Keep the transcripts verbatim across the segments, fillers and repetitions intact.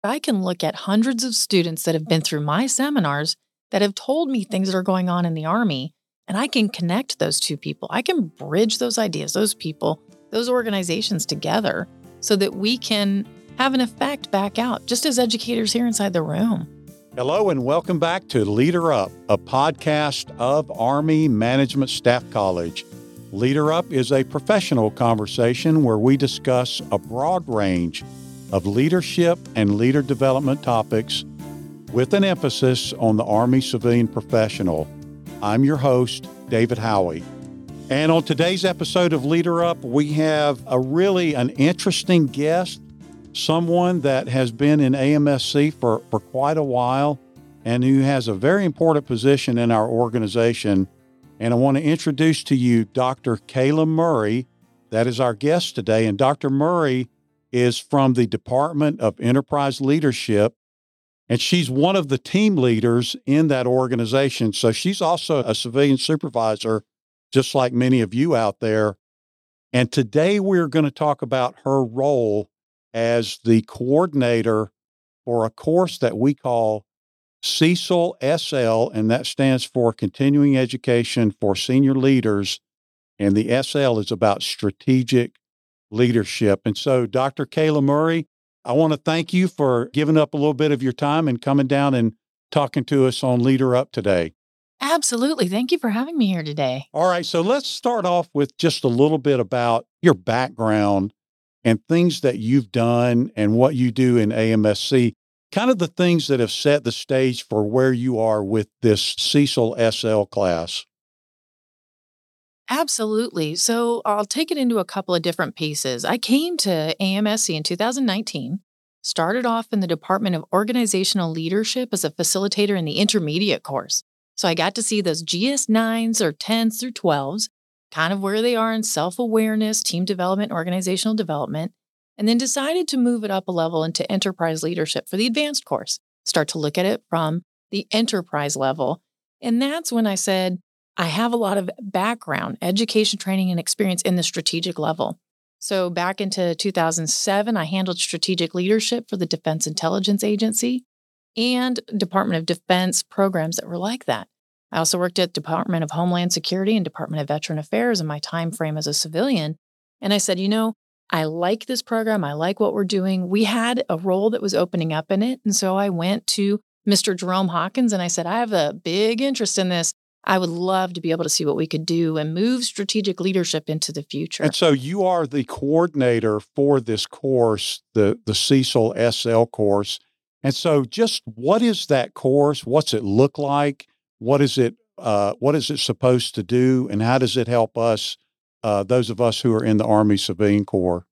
I can look at hundreds of students that have been through my seminars that have told me things that are going on in the Army, and I can connect those two people. I can bridge those ideas, those people, those organizations together so that we can have an effect back out, just as educators here inside the room. Hello and welcome back to Leader Up, a podcast of Army Management Staff College. Leader Up is a professional conversation where we discuss a broad range of leadership and leader development topics with an emphasis on the Army civilian professional. I'm your host, David Howie. And on today's episode of Leader Up, we have a really an interesting guest, someone that has been in A M S C for, for quite a while and who has a very important position in our organization. And I want to introduce to you Doctor Kayla Murray. That is our guest today. And Doctor Murray is from the Department of Enterprise Leadership, and she's one of the team leaders in that organization. So she's also a civilian supervisor, just like many of you out there. And today we're going to talk about her role as the coordinator for a course that we call CECL S L, and that stands for Continuing Education for Senior Leaders. And the S L is about strategic leadership. And so, Doctor Kayla Murray, I want to thank you for giving up a little bit of your time and coming down and talking to us on Leader Up today. Absolutely. Thank you for having me here today. All right. So let's start off with just a little bit about your background and things that you've done and what you do in A M S C, kind of the things that have set the stage for where you are with this CECL S L class. Absolutely. So I'll take it into a couple of different pieces. I came to A M S C in two thousand nineteen, started off in the Department of Organizational Leadership as a facilitator in the intermediate course. So I got to see those G S nines or tens through twelves, kind of where they are in self-awareness, team development, organizational development, and then decided to move it up a level into enterprise leadership for the advanced course, start to look at it from the enterprise level. And that's when I said, I have a lot of background, education, training, and experience in the strategic level. So back into two thousand seven, I handled strategic leadership for the Defense Intelligence Agency and Department of Defense programs that were like that. I also worked at Department of Homeland Security and Department of Veteran Affairs in my time frame as a civilian. And I said, you know, I like this program. I like what we're doing. We had a role that was opening up in it. And so I went to Mister Jerome Hawkins and I said, I have a big interest in this. I would love to be able to see what we could do and move strategic leadership into the future. And so you are the coordinator for this course, the, the CECL S L course. And so just what is that course? What's it look like? What is it, uh, what is it supposed to do? And how does it help us, uh, those of us who are in the Army Civilian Corps?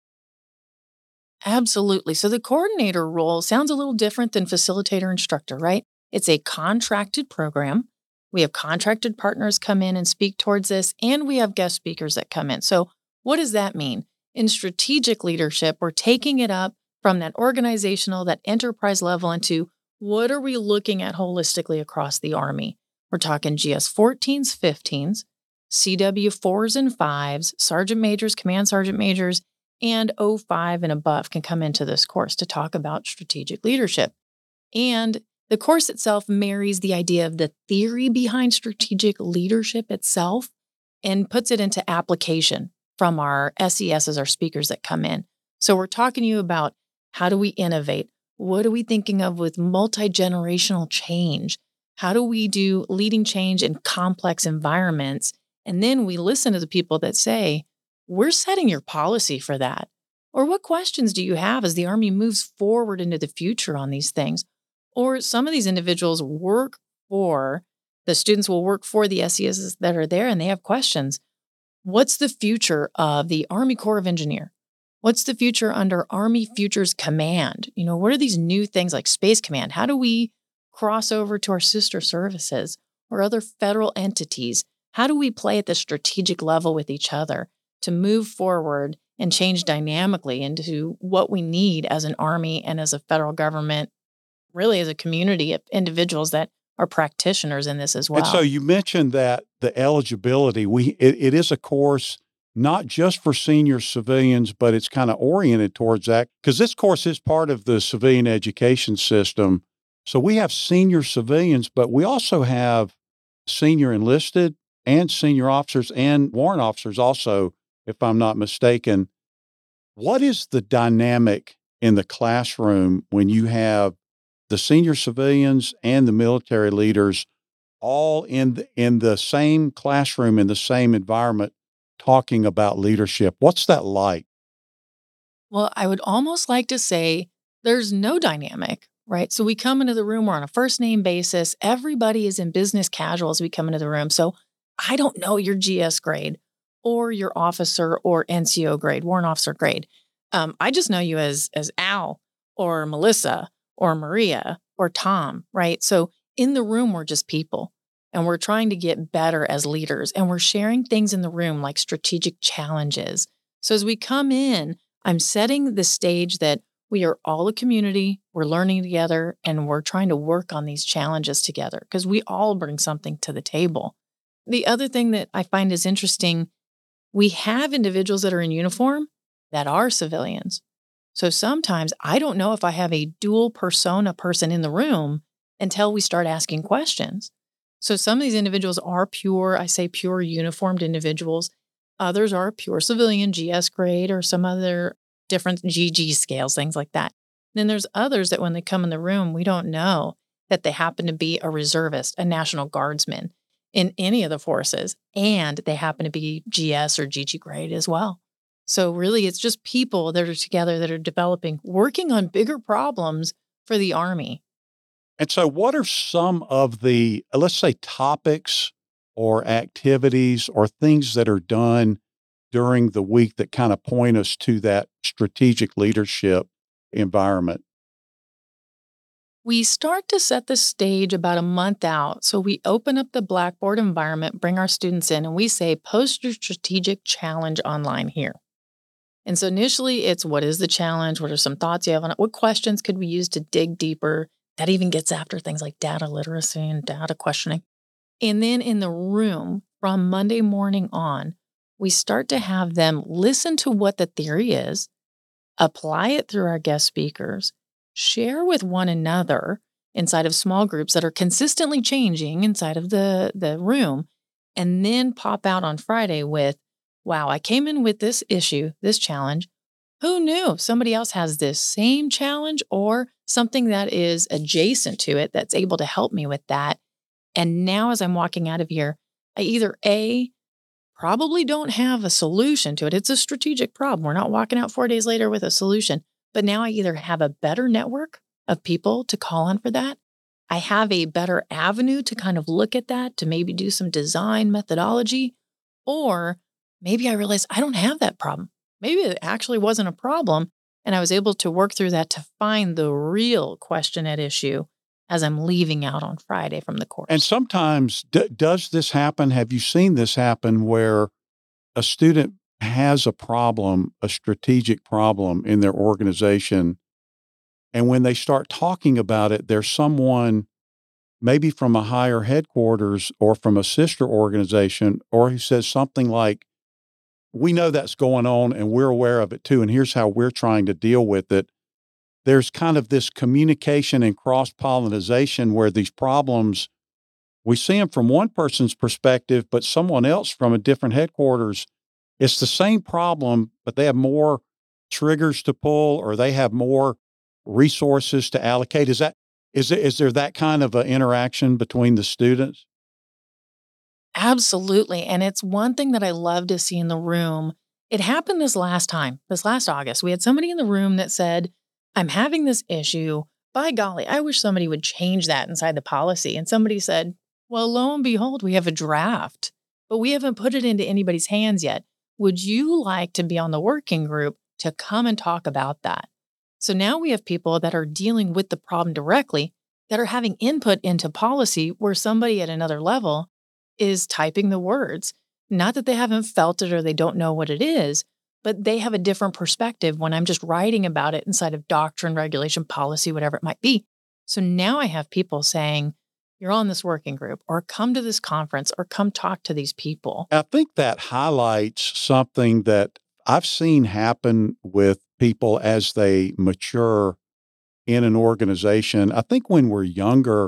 Absolutely. So the coordinator role sounds a little different than facilitator instructor, right? It's a contracted program. We have contracted partners come in and speak towards this, and we have guest speakers that come in. So what does that mean? In strategic leadership, we're taking it up from that organizational, that enterprise level into what are we looking at holistically across the Army? We're talking G S fourteens, fifteens, C W fours and fives, sergeant majors, command sergeant majors, and oh five and above can come into this course to talk about strategic leadership. And the course itself marries the idea of the theory behind strategic leadership itself and puts it into application from our S E Ss, our speakers that come in. So we're talking to you about how do we innovate? What are we thinking of with multi-generational change? How do we do leading change in complex environments? And then we listen to the people that say, we're setting your policy for that. Or what questions do you have as the Army moves forward into the future on these things? Or some of these individuals work for, the students will work for the S E Ss that are there and they have questions. What's the future of the Army Corps of Engineer? What's the future under Army Futures Command? You know, what are these new things like Space Command? How do we cross over to our sister services or other federal entities? How do we play at the strategic level with each other to move forward and change dynamically into what we need as an Army and as a federal government, really as a community of individuals that are practitioners in this as well. And so you mentioned that the eligibility, we it, it is a course not just for senior civilians, but it's kind of oriented towards that because this course is part of the civilian education system. So we have senior civilians, but we also have senior enlisted and senior officers and warrant officers also, if I'm not mistaken. What is the dynamic in the classroom when you have the senior civilians and the military leaders all in the, in the same classroom, in the same environment, talking about leadership? What's that like? Well, I would almost like to say there's no dynamic, right? So we come into the room, we're on a first name basis. Everybody is in business casual as we come into the room. So I don't know your G S grade or your officer or N C O grade, warrant officer grade. Um, I just know you as, as Al or Melissa or Maria or Tom, right? So in the room, we're just people and we're trying to get better as leaders and we're sharing things in the room like strategic challenges. So as we come in, I'm setting the stage that we are all a community, we're learning together, and we're trying to work on these challenges together because we all bring something to the table. The other thing that I find is interesting, we have individuals that are in uniform that are civilians. So sometimes I don't know if I have a dual persona person in the room until we start asking questions. So some of these individuals are pure, I say pure uniformed individuals. Others are pure civilian, G S grade, or some other different G G scales, things like that. Then there's others that when they come in the room, we don't know that they happen to be a reservist, a National Guardsman in any of the forces, and they happen to be G S or G G grade as well. So really, it's just people that are together that are developing, working on bigger problems for the Army. And so what are some of the, uh, let's say, topics or activities or things that are done during the week that kind of point us to that strategic leadership environment? We start to set the stage about a month out. So we open up the Blackboard environment, bring our students in, and we say, post your strategic challenge online here. And so initially it's, what is the challenge? What are some thoughts you have on it? What questions could we use to dig deeper? That even gets after things like data literacy and data questioning. And then in the room from Monday morning on, we start to have them listen to what the theory is, apply it through our guest speakers, share with one another inside of small groups that are consistently changing inside of the, the room, and then pop out on Friday with, wow, I came in with this issue, this challenge. Who knew somebody else has this same challenge or something that is adjacent to it that's able to help me with that? And now as I'm walking out of here, I either A, probably don't have a solution to it. It's a strategic problem. We're not walking out four days later with a solution. But now I either have a better network of people to call on for that. I have a better avenue to kind of look at that, to maybe do some design methodology. Or maybe I realized I don't have that problem. Maybe it actually wasn't a problem. And I was able to work through that to find the real question at issue as I'm leaving out on Friday from the course. And sometimes, d- does this happen? Have you seen this happen where a student has a problem, a strategic problem in their organization, and when they start talking about it, there's someone maybe from a higher headquarters or from a sister organization, or who says something like, we know that's going on and we're aware of it too, and here's how we're trying to deal with it. There's kind of this communication and cross-pollination where these problems, we see them from one person's perspective, but someone else from a different headquarters, it's the same problem, but they have more triggers to pull or they have more resources to allocate. Is that, is there, is there that kind of an interaction between the students? Absolutely. And it's one thing that I love to see in the room. It happened this last time, this last August. We had somebody in the room that said, I'm having this issue. By golly, I wish somebody would change that inside the policy. And somebody said, well, lo and behold, we have a draft, but we haven't put it into anybody's hands yet. Would you like to be on the working group to come and talk about that? So now we have people that are dealing with the problem directly, that are having input into policy where somebody at another level is typing the words. Not that they haven't felt it or they don't know what it is, but they have a different perspective when I'm just writing about it inside of doctrine, regulation, policy, whatever it might be. So now I have people saying, you're on this working group, or come to this conference, or come talk to these people. I think that highlights something that I've seen happen with people as they mature in an organization. I think when we're younger,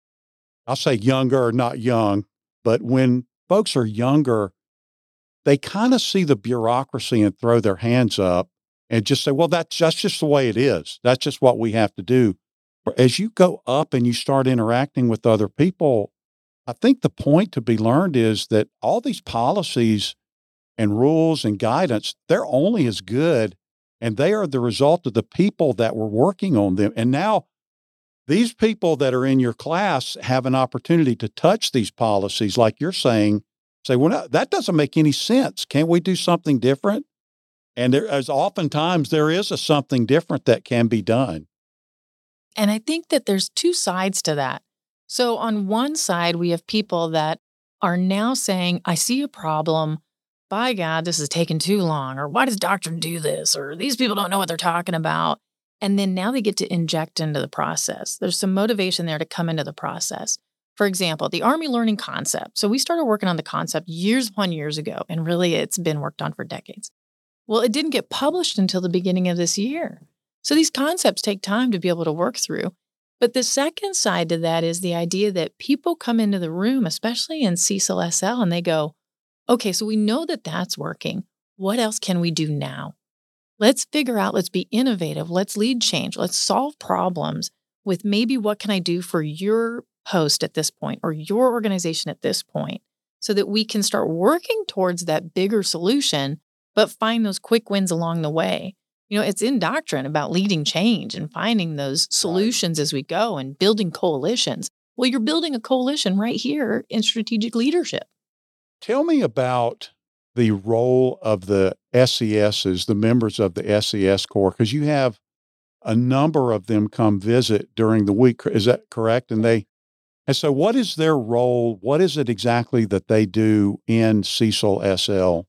I'll say younger, not young, but when folks are younger, they kind of see the bureaucracy and throw their hands up and just say, well, that's, that's just the way it is. That's just what we have to do. But as you go up and you start interacting with other people, I think the point to be learned is that all these policies and rules and guidance, they're only as good and they are the result of the people that were working on them. And now these people that are in your class have an opportunity to touch these policies, like you're saying, say, well, no, that doesn't make any sense. Can't we do something different? And there, as oftentimes there is a something different that can be done. And I think that there's two sides to that. So on one side, we have people that are now saying, I see a problem. By God, this is taking too long. Or why does doctrine do this? Or these people don't know what they're talking about. And then now they get to inject into the process. There's some motivation there to come into the process. For example, the Army Learning Concept. So we started working on the concept years upon years ago, and really it's been worked on for decades. Well, it didn't get published until the beginning of this year. So these concepts take time to be able to work through. But the second side to that is the idea that people come into the room, especially in Cecil S L, and they go, okay, so we know that that's working. What else can we do now? Let's figure out, let's be innovative, let's lead change, let's solve problems with maybe what can I do for your post at this point or your organization at this point so that we can start working towards that bigger solution, but find those quick wins along the way. You know, it's in doctrine about leading change and finding those solutions right as we go and building coalitions. Well, you're building a coalition right here in strategic leadership. Tell me about the role of the S E Ss, the members of the S E S Corps, because you have a number of them come visit during the week. Is that correct? And they, and so what is their role? What is it exactly that they do in Cecil S L?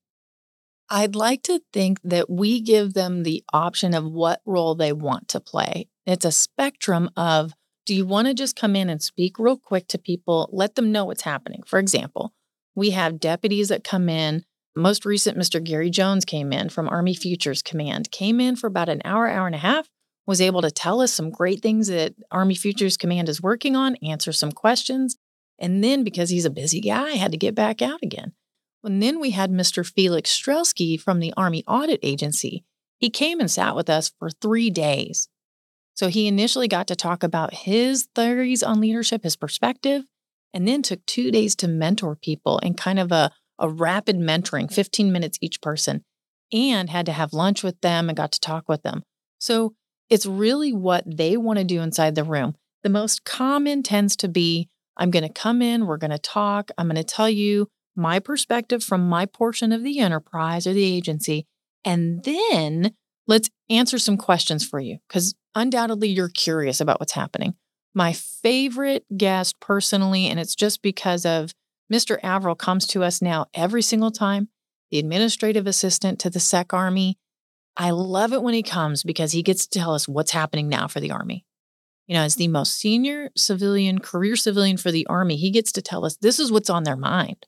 I'd like to think that we give them the option of what role they want to play. It's a spectrum of, do you want to just come in and speak real quick to people, let them know what's happening? For example, we have deputies that come in. Most recent, Mister Gary Jones came in from Army Futures Command, came in for about an hour, hour and a half, was able to tell us some great things that Army Futures Command is working on, answer some questions. And then because he's a busy guy, had to get back out again. And then we had Mister Felix Strelski from the Army Audit Agency. He came and sat with us for three days. So he initially got to talk about his theories on leadership, his perspective, and then took two days to mentor people in kind of a, a rapid mentoring, fifteen minutes each person, and had to have lunch with them and got to talk with them. So it's really what they want to do inside the room. The most common tends to be, I'm going to come in, we're going to talk, I'm going to tell you my perspective from my portion of the enterprise or the agency, and then let's answer some questions for you, because undoubtedly you're curious about what's happening. My favorite guest personally, and it's just because of Mister Averill comes to us now every single time, the administrative assistant to the S E C Army. I love it when he comes because he gets to tell us what's happening now for the Army. You know, as the most senior civilian, career civilian for the Army, he gets to tell us this is what's on their mind.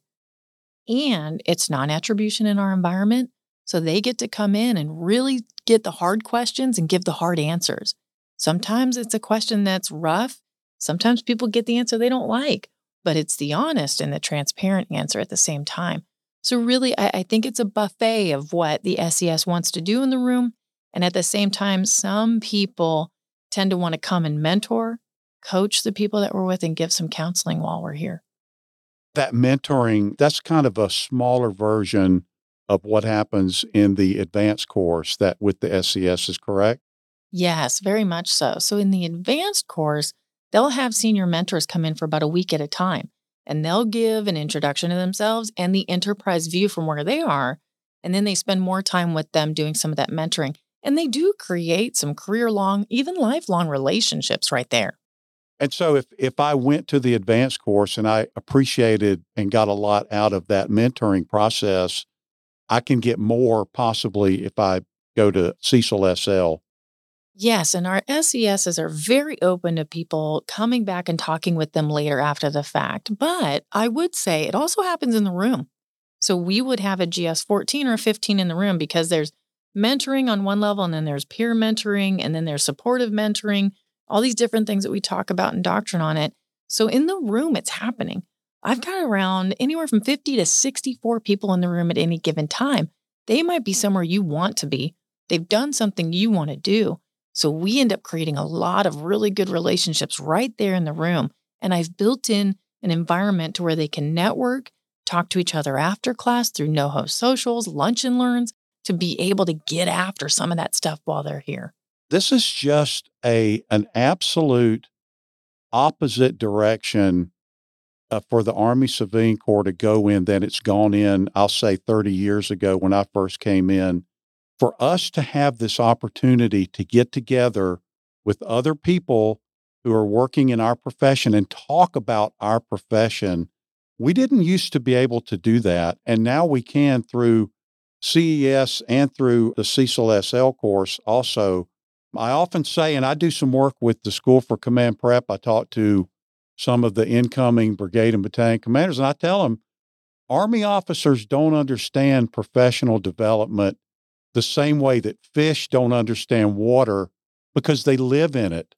And it's non-attribution in our environment. So they get to come in and really get the hard questions and give the hard answers. Sometimes it's a question that's rough. Sometimes people get the answer they don't like, but it's the honest and the transparent answer at the same time. So really, I, I think it's a buffet of what the S E S wants to do in the room. And at the same time, some people tend to want to come and mentor, coach the people that we're with, and give some counseling while we're here. That mentoring, that's kind of a smaller version of what happens in the advanced course that with the S E S is correct? Yes, very much so. So in the advanced course, they'll have senior mentors come in for about a week at a time, and they'll give an introduction to themselves and the enterprise view from where they are. And then they spend more time with them doing some of that mentoring. And they do create some career-long, even lifelong relationships right there. And so if, if I went to the advanced course and I appreciated and got a lot out of that mentoring process, I can get more possibly if I go to Cecil S L. Yes, and our S E Ss are very open to people coming back and talking with them later after the fact. But I would say it also happens in the room. So we would have a G S fourteen or fifteen in the room because there's mentoring on one level, and then there's peer mentoring, and then there's supportive mentoring, all these different things that we talk about in Doctrine on it. So in the room, it's happening. I've got around anywhere from fifty to sixty-four people in the room at any given time. They might be somewhere you want to be. They've done something you want to do. So we end up creating a lot of really good relationships right there in the room. And I've built in an environment to where they can network, talk to each other after class through no-host socials, lunch and learns, to be able to get after some of that stuff while they're here. This is just a an absolute opposite direction uh, for the Army Civilian Corps to go in than it's gone in, I'll say thirty years ago when I first came in. For us to have this opportunity to get together with other people who are working in our profession and talk about our profession, we didn't used to be able to do that. And now we can through C E S and through the Cecil S L course also. I often say, and I do some work with the School for Command Prep, I talk to some of the incoming brigade and battalion commanders, and I tell them, Army officers don't understand professional development the same way that fish don't understand water because they live in it.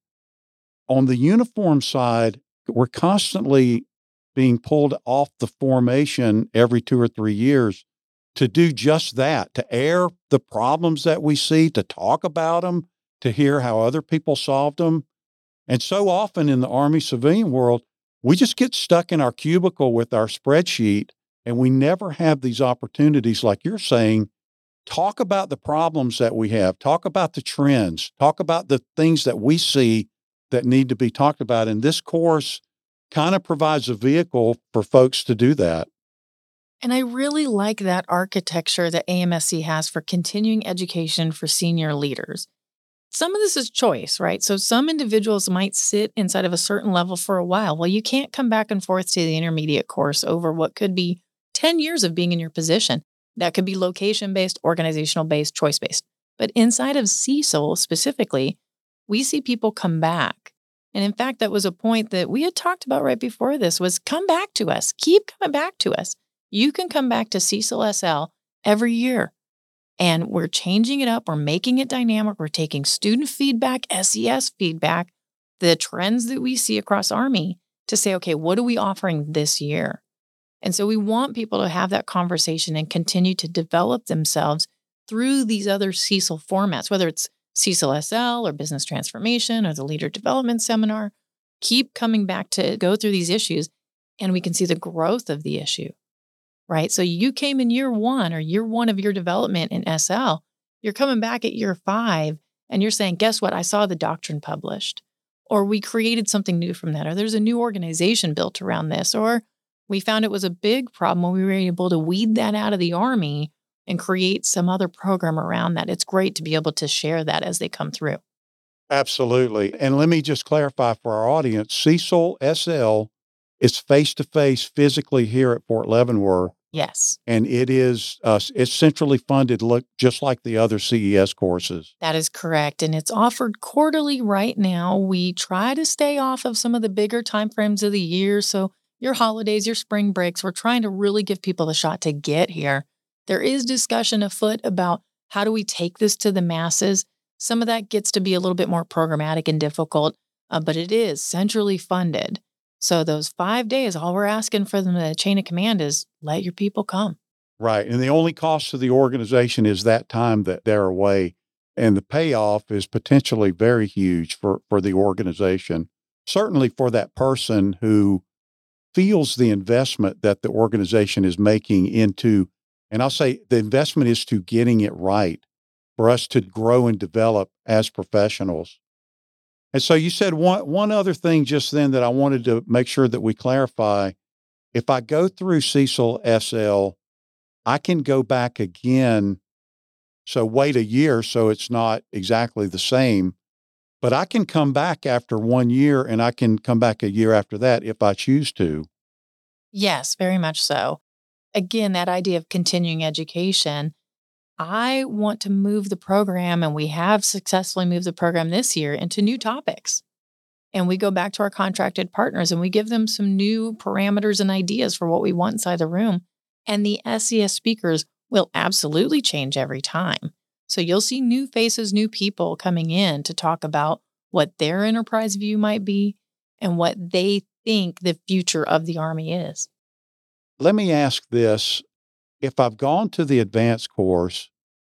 On the uniform side, we're constantly being pulled off the formation every two or three years to do just that, to air the problems that we see, to talk about them, to hear how other people solved them. And so often in the Army civilian world, we just get stuck in our cubicle with our spreadsheet, and we never have these opportunities, like you're saying. Talk about the problems that we have, talk about the trends, talk about the things that we see that need to be talked about. And this course kind of provides a vehicle for folks to do that. And I really like that architecture that A M S C has for continuing education for senior leaders. Some of this is choice, right? So some individuals might sit inside of a certain level for a while. Well, you can't come back and forth to the intermediate course over what could be ten years of being in your position. That could be location-based, organizational-based, choice-based. But inside of Cecil specifically, we see people come back. And in fact, that was a point that we had talked about right before this was come back to us. Keep coming back to us. You can come back to Cecil S L every year. And we're changing it up. We're making it dynamic. We're taking student feedback, S E S feedback, the trends that we see across Army to say, okay, what are we offering this year? And so we want people to have that conversation and continue to develop themselves through these other Cecil formats, whether it's Cecil S L or Business Transformation or the Leader Development Seminar. Keep coming back to go through these issues, and we can see the growth of the issue, right? So you came in year one or year one of your development in S L. You're coming back at year five, and you're saying, guess what? I saw the doctrine published, or we created something new from that, or there's a new organization built around this, or we found it was a big problem when we were able to weed that out of the Army and create some other program around that. It's great to be able to share that as they come through. Absolutely. And let me just clarify for our audience, Cecil S L is face-to-face physically here at Fort Leavenworth. Yes. And it is uh, it's centrally funded, look just like the other C E S courses. That is correct. And it's offered quarterly right now. We try to stay off of some of the bigger timeframes of the year. So your holidays, your spring breaks, we're trying to really give people a shot to get here. There is discussion afoot about how do we take this to the masses. Some of that gets to be a little bit more programmatic and difficult, uh, but it is centrally funded. So those five days, all we're asking for them, the chain of command is let your people come. Right. And the only cost to the organization is that time that they're away. And the payoff is potentially very huge for, for the organization. Certainly for that person who feels the investment that the organization is making into, and I'll say the investment is to getting it right for us to grow and develop as professionals. And so you said one, one other thing just then that I wanted to make sure that we clarify. If I go through Cecil S L, I can go back again. So wait a year so it's not exactly the same, but I can come back after one year and I can come back a year after that if I choose to. Yes, very much so. Again, that idea of continuing education, I want to move the program, and we have successfully moved the program this year into new topics. And we go back to our contracted partners and we give them some new parameters and ideas for what we want inside the room. And the S E S speakers will absolutely change every time. So you'll see new faces, new people coming in to talk about what their enterprise view might be and what they think the future of the Army is. Let me ask this. If I've gone to the advanced course,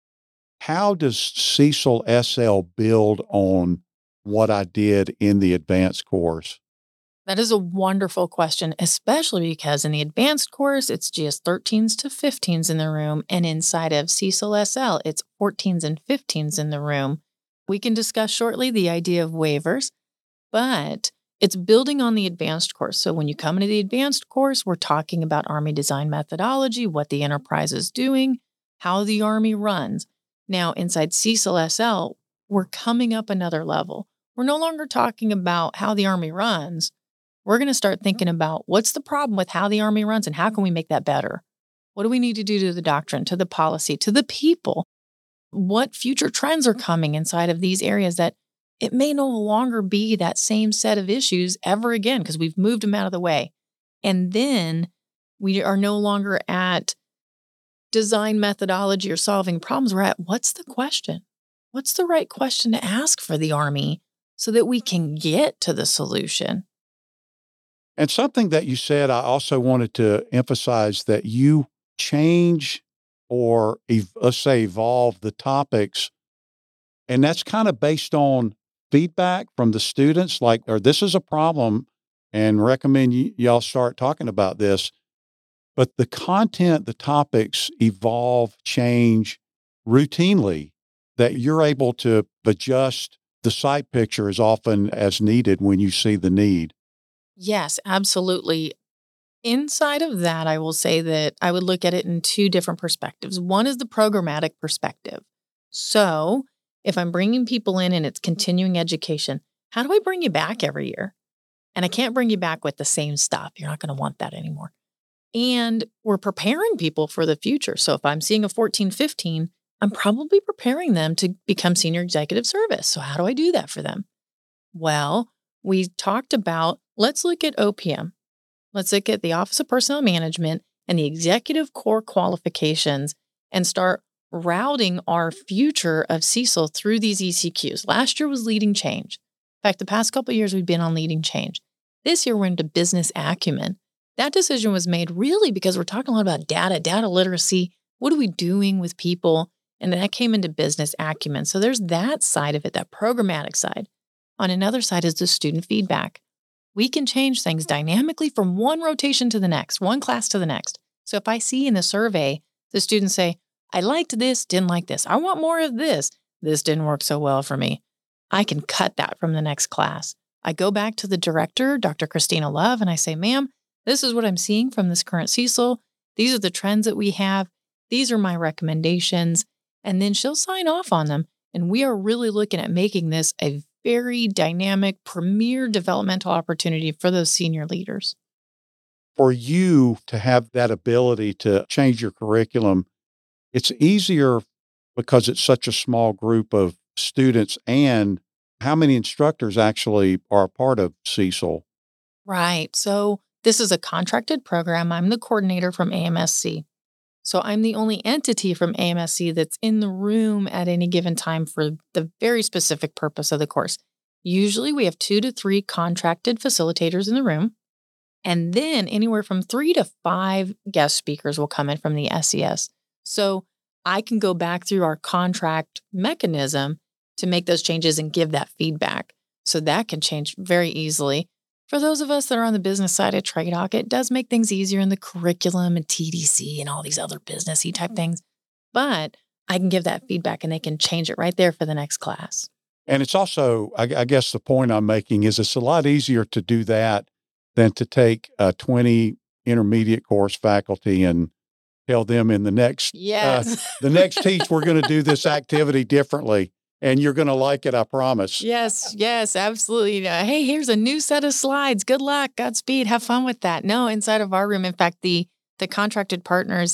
how does Cecil S L build on what I did in the advanced course? That is a wonderful question, especially because in the advanced course, it's G S thirteens to fifteens in the room. And inside of Cecil S L, it's fourteens and fifteens in the room. We can discuss shortly the idea of waivers, but it's building on the advanced course. So when you come into the advanced course, we're talking about Army design methodology, what the enterprise is doing, how the Army runs. Now, inside Cecil S L, we're coming up another level. We're no longer talking about how the Army runs. We're going to start thinking about what's the problem with how the Army runs and how can we make that better? What do we need to do to the doctrine, to the policy, to the people? What future trends are coming inside of these areas that it may no longer be that same set of issues ever again because we've moved them out of the way. And then we are no longer at design methodology or solving problems. We're at what's the question? What's the right question to ask for the Army so that we can get to the solution? And something that you said, I also wanted to emphasize that you change or ev- let's say evolve the topics. And that's kind of based on feedback from the students, like, or this is a problem and recommend y- y'all start talking about this. But the content, the topics evolve, change routinely, that you're able to adjust the sight picture as often as needed when you see the need. Yes, absolutely. Inside of that, I will say that I would look at it in two different perspectives. One is the programmatic perspective. So if I'm bringing people in and it's continuing education, how do I bring you back every year? And I can't bring you back with the same stuff. You're not going to want that anymore. And we're preparing people for the future. So if I'm seeing a fourteen, fifteen, I'm probably preparing them to become senior executive service. So how do I do that for them? Well, we talked about, let's look at O P M. Let's look at the Office of Personnel Management and the executive core qualifications and start routing our future of Cecil through these E C Qs. Last year was leading change. In fact, the past couple of years we've been on leading change. This year we're into business acumen. That decision was made really because we're talking a lot about data, data literacy. What are we doing with people? And that came into business acumen. So there's that side of it, that programmatic side. On another side is the student feedback. We can change things dynamically from one rotation to the next, one class to the next. So if I see in the survey, the students say, I liked this, didn't like this. I want more of this. This didn't work so well for me. I can cut that from the next class. I go back to the director, Doctor Christina Love, and I say, ma'am, this is what I'm seeing from this current Cecil. These are the trends that we have. These are my recommendations. And then she'll sign off on them. And we are really looking at making this a very dynamic, premier developmental opportunity for those senior leaders. For you to have that ability to change your curriculum, it's easier because it's such a small group of students, and how many instructors actually are a part of Cecil? Right. So this is a contracted program. I'm the coordinator from A M S C. So I'm the only entity from A M S C that's in the room at any given time for the very specific purpose of the course. Usually we have two to three contracted facilitators in the room, and then anywhere from three to five guest speakers will come in from the S E S. So I can go back through our contract mechanism to make those changes and give that feedback. So that can change very easily. For those of us that are on the business side of TradeHawk, it does make things easier in the curriculum and T D C and all these other businessy type things. But I can give that feedback and they can change it right there for the next class. And it's also, I, I guess the point I'm making is it's a lot easier to do that than to take uh, twenty intermediate course faculty and tell them in the next, yes. uh, the next teach, we're going to do this activity differently. And you're going to like it, I promise. Yes, yes, absolutely. Uh, hey, here's a new set of slides. Good luck. Godspeed. Have fun with that. No, inside of our room, in fact, the the contracted partners,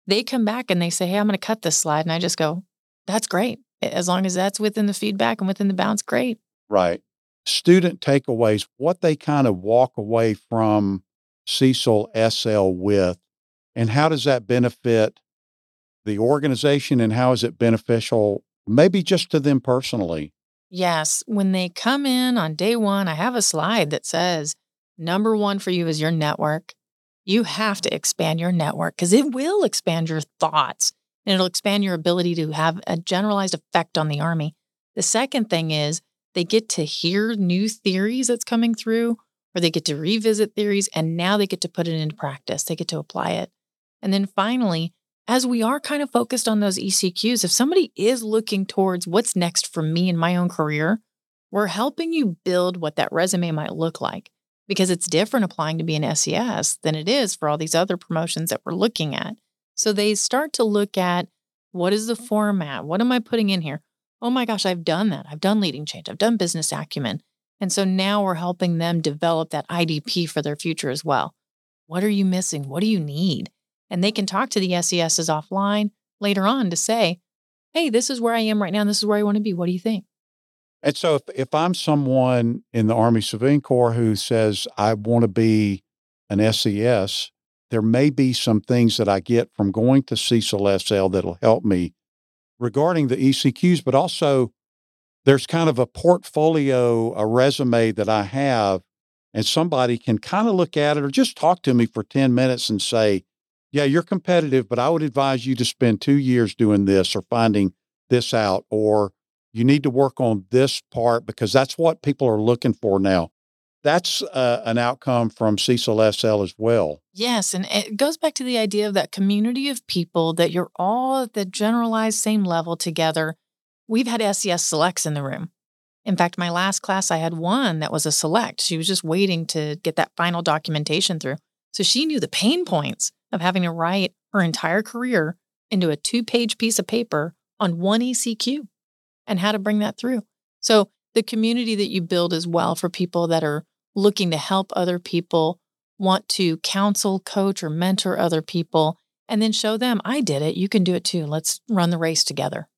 they come back and they say, hey, I'm going to cut this slide. And I just go, that's great. As long as that's within the feedback and within the bounds, great. Right. Student takeaways, what they kind of walk away from Cecil S L with, and how does that benefit the organization, and how is it beneficial maybe just to them personally? Yes. When they come in on day one, I have a slide that says, number one for you is your network. You have to expand your network because it will expand your thoughts and it'll expand your ability to have a generalized effect on the Army. The second thing is they get to hear new theories that's coming through, or they get to revisit theories, and now they get to put it into practice. They get to apply it. And then finally, as we are kind of focused on those E C Qs, if somebody is looking towards what's next for me in my own career, we're helping you build what that resume might look like, because it's different applying to be an S E S than it is for all these other promotions that we're looking at. So they start to look at, what is the format? What am I putting in here? Oh my gosh, I've done that. I've done leading change. I've done business acumen. And so now we're helping them develop that I D P for their future as well. What are you missing? What do you need? And they can talk to the S E Ss offline later on to say, hey, this is where I am right now, and this is where I want to be. What do you think? And so if, if I'm someone in the Army Civilian Corps who says, I want to be an S E S, there may be some things that I get from going to Cecil S L that'll help me regarding the E C Qs, but also there's kind of a portfolio, a resume that I have, and somebody can kind of look at it or just talk to me for ten minutes and say, yeah, you're competitive, but I would advise you to spend two years doing this or finding this out, or you need to work on this part because that's what people are looking for now. That's uh, an outcome from Cecil S L as well. Yes, and it goes back to the idea of that community of people that you're all at the generalized same level together. We've had S E S selects in the room. In fact, my last class, I had one that was a select. She was just waiting to get that final documentation through. So she knew the pain points of having to write her entire career into a two-page piece of paper on one E C Q and how to bring that through. So the community that you build as well for people that are looking to help other people, want to counsel, coach, or mentor other people, and then show them, I did it. You can do it too. Let's run the race together.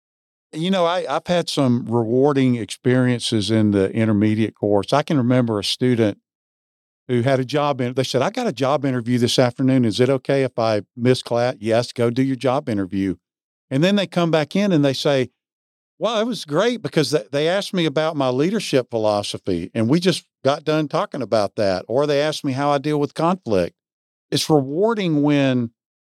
You know, I, I've had some rewarding experiences in the intermediate course. I can remember a student who had a job in, they said, I got a job interview this afternoon. Is it okay if I miss class? Yes, go do your job interview. And then they come back in and they say, well, it was great because they asked me about my leadership philosophy and we just got done talking about that. Or they asked me how I deal with conflict. It's rewarding when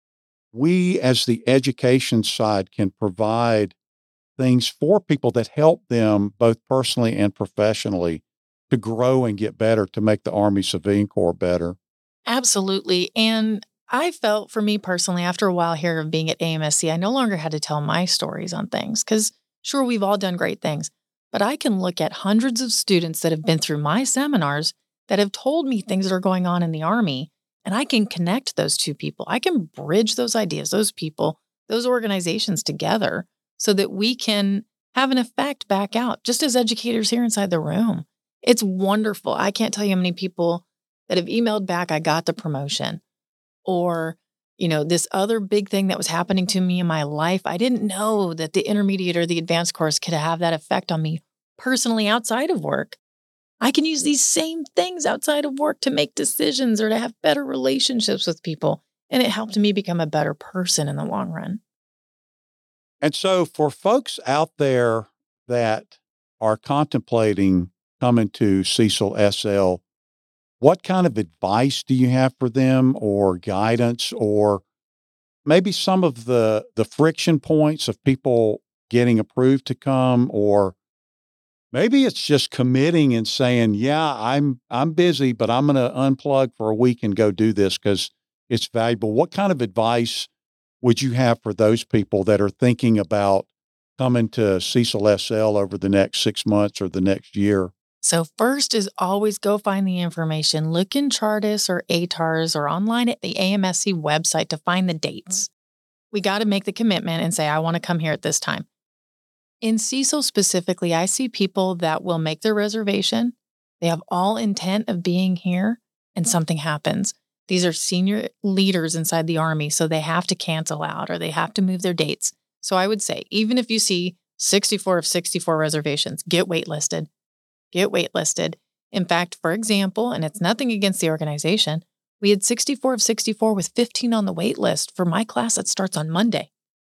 we as the education side can provide things for people that help them both personally and professionally to grow and get better, to make the Army Civilian Corps better. Absolutely. And I felt for me personally, after a while here of being at A M S C, I no longer had to tell my stories on things because sure, we've all done great things, but I can look at hundreds of students that have been through my seminars that have told me things that are going on in the Army, and I can connect those two people. I can bridge those ideas, those people, those organizations together so that we can have an effect back out, just as educators here inside the room. It's wonderful. I can't tell you how many people that have emailed back, I got the promotion, or, you know, this other big thing that was happening to me in my life. I didn't know that the intermediate or the advanced course could have that effect on me personally outside of work. I can use these same things outside of work to make decisions or to have better relationships with people. And it helped me become a better person in the long run. And so for folks out there that are contemplating coming to Cecil S L, what kind of advice do you have for them, or guidance, or maybe some of the, the friction points of people getting approved to come, or maybe it's just committing and saying, yeah, I'm, I'm busy, but I'm going to unplug for a week and go do this because it's valuable. What kind of advice would you have for those people that are thinking about coming to Cecil S L over the next six months or the next year? So first is always go find the information. Look in Chartis or A T A R S or online at the A M S C website to find the dates. We got to make the commitment and say, I want to come here at this time. In Cecil specifically, I see people that will make their reservation. They have all intent of being here and something happens. These are senior leaders inside the Army, so they have to cancel out or they have to move their dates. So I would say, even if you see sixty-four of sixty-four reservations, get waitlisted. Get waitlisted. In fact, for example, and it's nothing against the organization, we had sixty-four of sixty-four with fifteen on the wait list for my class that starts on Monday.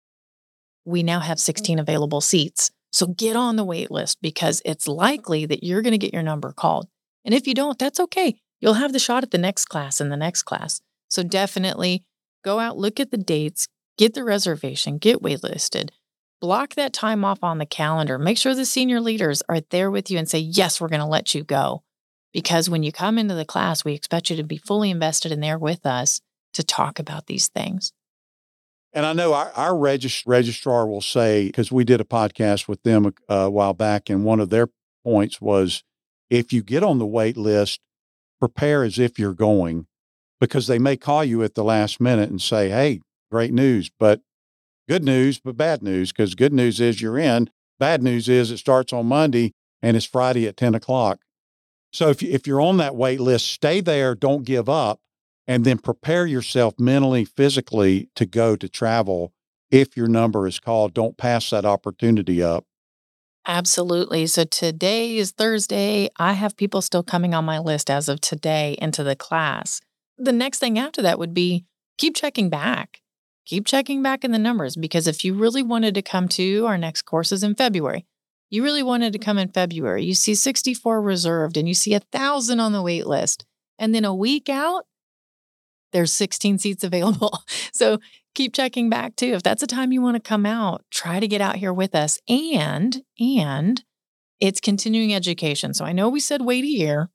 We now have sixteen available seats. So get on the wait list because it's likely that you're going to get your number called. And if you don't, that's okay. You'll have the shot at the next class and the next class. So definitely go out, look at the dates, get the reservation, get waitlisted, block that time off on the calendar. Make sure the senior leaders are there with you and say, yes, we're going to let you go. Because when you come into the class, we expect you to be fully invested in there with us to talk about these things. And I know our, our regist- registrar will say, because we did a podcast with them a, a while back, and one of their points was, if you get on the wait list, prepare as if you're going, because they may call you at the last minute and say, hey, great news, but good news, but bad news, because good news is you're in. Bad news is it starts on Monday and it's Friday at ten o'clock. So if, you, if you're on that wait list, stay there, don't give up, and then prepare yourself mentally, physically to go to travel. If your number is called, don't pass that opportunity up. Absolutely. So today is Thursday. I have people still coming on my list as of today into the class. The next thing after that would be keep checking back. Keep checking back in the numbers, because if you really wanted to come to our next courses in February, you really wanted to come in February, you see sixty-four reserved and you see one thousand on the wait list. And then a week out, there's sixteen seats available. So keep checking back too. If that's a time you want to come out, try to get out here with us. And, and it's continuing education. So I know we said wait a year,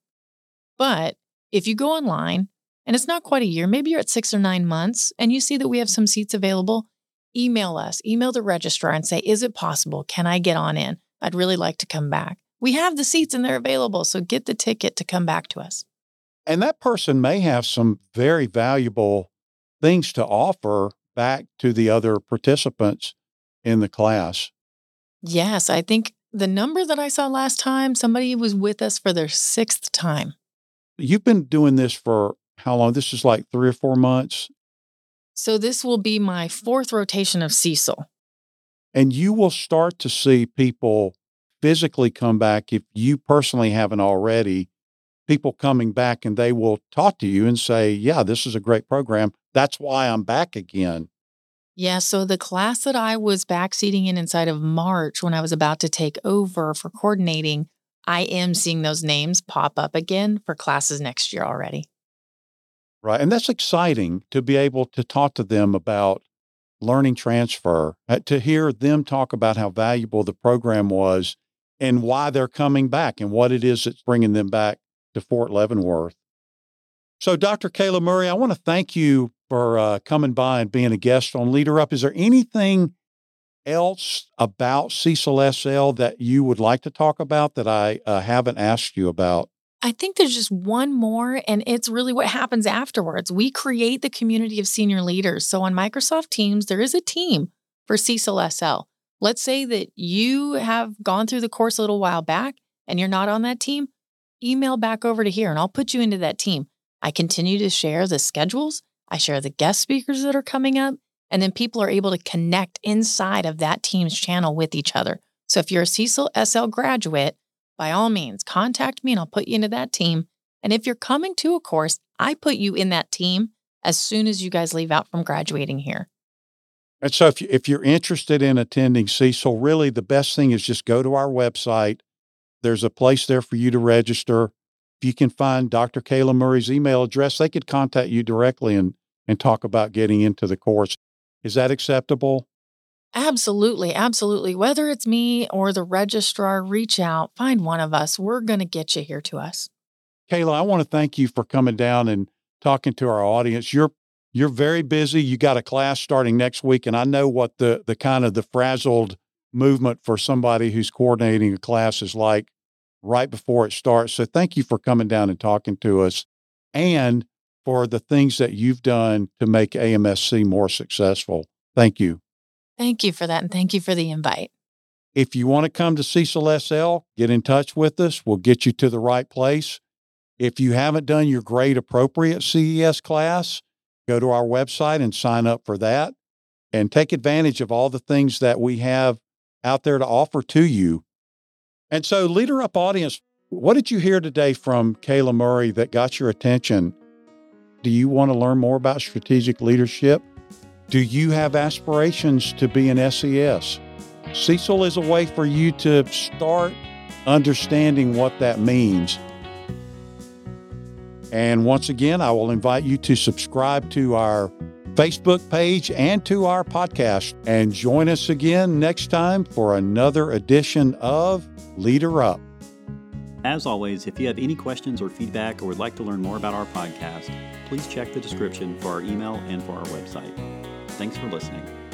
but if you go online and it's not quite a year, maybe you're at six or nine months and you see that we have some seats available, email us, email the registrar and say, is it possible? Can I get on in? I'd really like to come back. We have the seats and they're available. So get the ticket to come back to us. And that person may have some very valuable things to offer back to the other participants in the class. Yes, I think the number that I saw last time, somebody was with us for their sixth time. You've been doing this for how long? This is like three or four months. So this will be my fourth rotation of Cecil. And you will start to see people physically come back, if you personally haven't already, people coming back and they will talk to you and say, yeah, this is a great program. That's why I'm back again. Yeah, so the class that I was backseating in inside of March when I was about to take over for coordinating, I am seeing those names pop up again for classes next year already. Right. And that's exciting to be able to talk to them about learning transfer, uh, to hear them talk about how valuable the program was and why they're coming back and what it is that's bringing them back to Fort Leavenworth. So, Doctor Kayla Murray, I want to thank you for uh, coming by and being a guest on Leader Up. Is there anything else about Cecil S L that you would like to talk about that I uh, haven't asked you about? I think there's just one more, and it's really what happens afterwards. We create the community of senior leaders. So on Microsoft Teams, there is a team for Cecil S L. Let's say that you have gone through the course a little while back and you're not on that team, email back over to here and I'll put you into that team. I continue to share the schedules. I share the guest speakers that are coming up, and then people are able to connect inside of that team's channel with each other. So if you're a Cecil S L graduate, by all means, contact me and I'll put you into that team. And if you're coming to a course, I put you in that team as soon as you guys leave out from graduating here. And so if, you, if you're interested in attending Cecil, really the best thing is just go to our website. There's a place there for you to register. If you can find Doctor Kayla Murray's email address, they could contact you directly and, and talk about getting into the course. Is that acceptable? Absolutely, absolutely. Whether it's me or the registrar, reach out, find one of us. We're going to get you here to us. Kayla, I want to thank you for coming down and talking to our audience. You're you're very busy. You got a class starting next week, and I know what the the kind of the frazzled movement for somebody who's coordinating a class is like right before it starts. So thank you for coming down and talking to us, and for the things that you've done to make A M S C more successful. Thank you. Thank you for that, and thank you for the invite. If you want to come to Cecil S L, get in touch with us. We'll get you to the right place. If you haven't done your Grade Appropriate C E S class, go to our website and sign up for that and take advantage of all the things that we have out there to offer to you. And so, Leader Up audience, what did you hear today from Kayla Murray that got your attention? Do you want to learn more about strategic leadership? Do you have aspirations to be an S E S? Cecil is a way for you to start understanding what that means. And once again, I will invite you to subscribe to our Facebook page and to our podcast, and join us again next time for another edition of Leader Up. As always, if you have any questions or feedback or would like to learn more about our podcast, please check the description for our email and for our website. Thanks for listening.